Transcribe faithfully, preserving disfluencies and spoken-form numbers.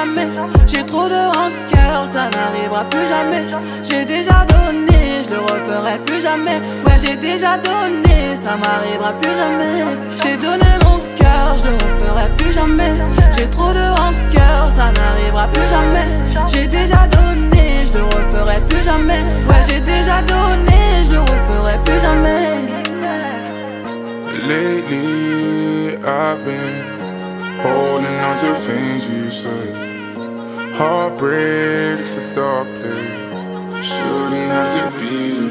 jamais. J'ai trop de rancœur, ça n'arrivera plus jamais. J'ai déjà donné, je le referai plus jamais. Ouais, j'ai déjà donné, ça m'arrivera plus jamais. J'ai donné mon cœur, je le referai plus jamais. J'ai trop de rancœur, ça n'arrivera plus jamais. J'ai déjà donné, je le referai plus jamais. Ouais, j'ai déjà donné, je le referai plus jamais. Lately, I've been holding on to things you said. Heartbreak's a dark place. Shouldn't have to be the